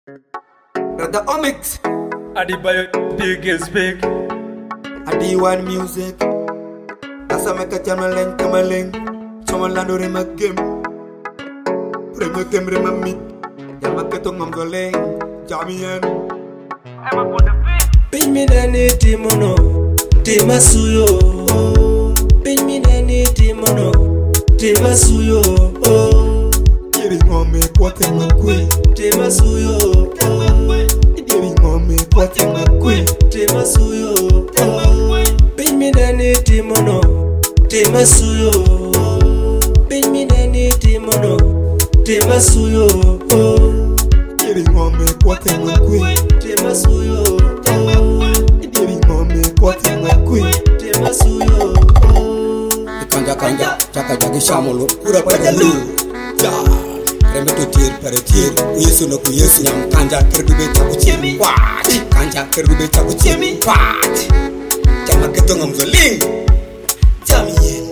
Brother Omix, Adibayo big is big. Adi1 music. Asa meka chamaling kamaling. Chomalando rema game. Rema game rema meet. Yama ketong mamzoleng. Jamien. I'm up on the beat. Pin me nani timono. Timasuyo. Pin me nani timono. Timasuyo. Kiri ngome kwate makwe. Timasuyo. Kiri ngome kwate makwe. Timasuyo. Pin me nani timono. Timasuyo. Pin me nani timono. Timasuyo. Kiri ngome kwate makwe. Timasuyo. Kiri ngome kwate makwe. Timasuyo. Kanja kanja chaka jagi shamolo kura pada lu. Ja. Remeto tir para tir. Yesu no ku Yesu nyam kanja kerdube chaku chimi. What? Kanja kerdube chaku chimi. What? Jama ketong amzoling. Jamien.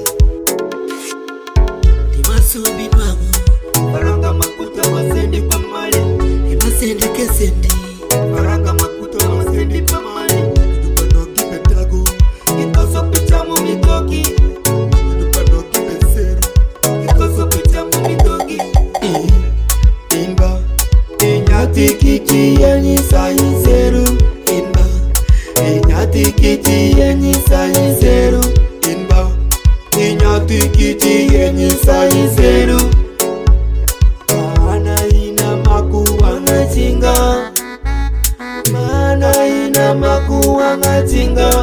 Timasubi nwangu. Baranga makuta masendi pamali. Imasende kesendi. Baranga makuta masendi pamali. Dupano kipetago. Itoso pichamo mitoki. Dupano kipesero. Itoso pichamo mitoki. Inba. Inyati kiti yenyi sayiseru. Inba. Inyati kiti yenyi sayiseru. Inba. Inyati kiti yenyi sayiseru. Mana ina makuwanga chinga. Mana ina makuwanga chinga.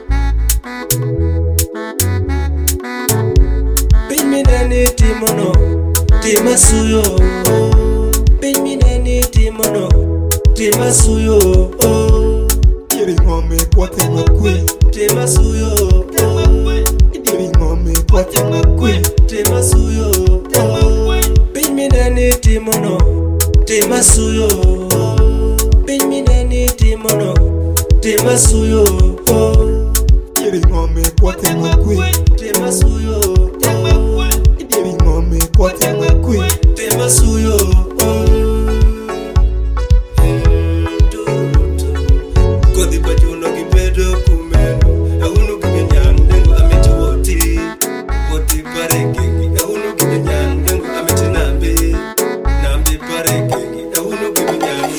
Pin me nani timono. Timasuyo. Pin me nani timono. Timasuyo. Kiri ngome kwate makwe. Timasuyo. Kiri ngome kwate makwe. Timasuyo. Pin me nani timono. Timasuyo. Pin me nani timono. Timasuyo. Kiri ngome kwate makwe. Timasuyo. Kiri ngome kwate makwe. Timasuyo. Kodi pachuno kipedo kumeno. Aunu kimenyan dengu ameti woti. Woti pare kengi. Aunu kimenyan dengu ameti nambe. Nambe pare kengi. Aunu kimenyan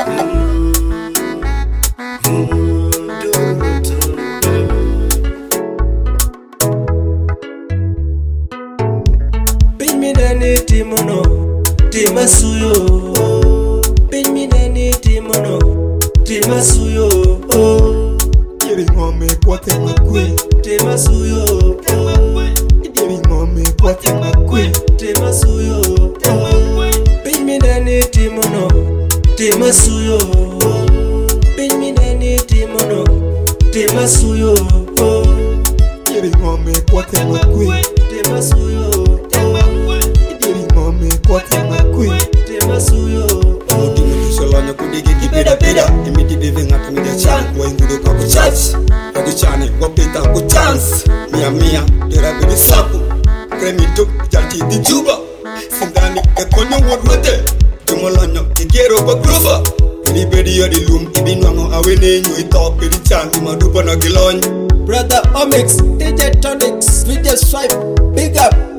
Pin me nani timono. Timasuyo. Pin me nani timono. Timasuyo. Kiri ngome kwate makwe. Timasuyo. Kiri ngome kwate makwe. Timasuyo. Pin me nani timono. Timasuyo. Pin me nani timono. Timasuyo. Kiri ngome kwate makwe. Timasuyo. Kiri ngome kwate makwe. Timasuyo. Mudi mudi solanya kudigi kibeda beda. Imiti bivi ngatu mida chan. Kwa ingudu kwa kuchach. Kagi chane wapita kuchance. Mia mia dera bidi sapu. Kremito jati di juba. Sindani ekonyo wodwete. Jumolanya kikero kwa groova. Ini bedi yodi lum. Ibi nwango awene nyo itop. Bidi chan imadupa na gilony. Brother Omix, DJ Tonics, DJ Swipe, big up.